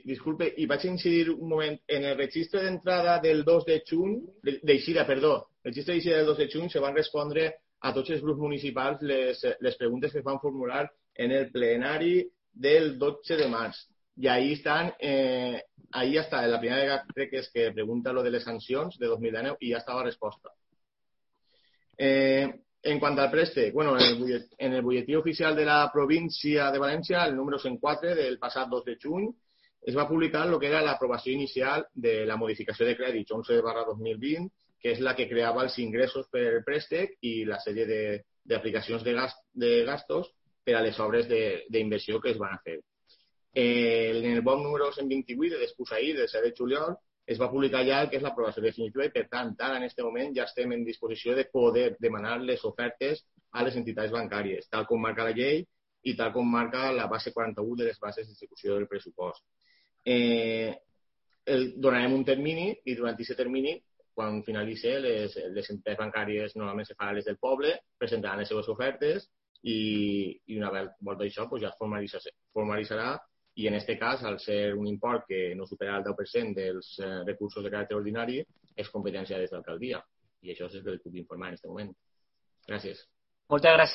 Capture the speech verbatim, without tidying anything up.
disculpe, i vaig incidir un moment. En el registre d'entrada del dos de juny, d'eixida, perdó, el registre d'eixida del dos de juny se van respondre a tots els grups municipals les, les preguntes que es van formular en el plenari del dotze de març. I ahí estan, eh, ahí està, la primera vegada crec que és que pregunta lo de les sancions de dos mil dinou i ja estava la resposta. Eh, en quant al préstec, bueno, en el, butllet, en el butlletí oficial de la província de València, el número cent quatre del passat dos de juny, es va publicar el que era l'aprovació inicial de la modificació de crèdits onze barra dos mil vint, que és la que creava els ingressos per el préstec i la sèrie d'aplicacions de, de, gast, de gastos per a les obres d'inversió que es van fer. Eh, en el B O M número cent vint-i-vuit de després ahir, del set de juliol, es va publicar ja el que és l'aprovació definitiva i, per tant, ara en aquest moment ja estem en disposició de poder demanar les ofertes a les entitats bancàries, tal com marca la llei i tal com marca la base quaranta-u de les bases d'execució del pressupost. Eh, el, donarem un termini i durant aquest termini, quan finalitzi, les, les entitats bancàries normalment se faran les del poble, presentaran les seves ofertes i, i una volta d'això pues, ja es formalitzarà, formalitzarà i en aquest cas, al ser un import que no supera el deu per cent dels eh, recursos de caràcter ordinari, és competència des de l'alcaldia. I això és el que puc informar en aquest moment. Gràcies. Moltes gràcies.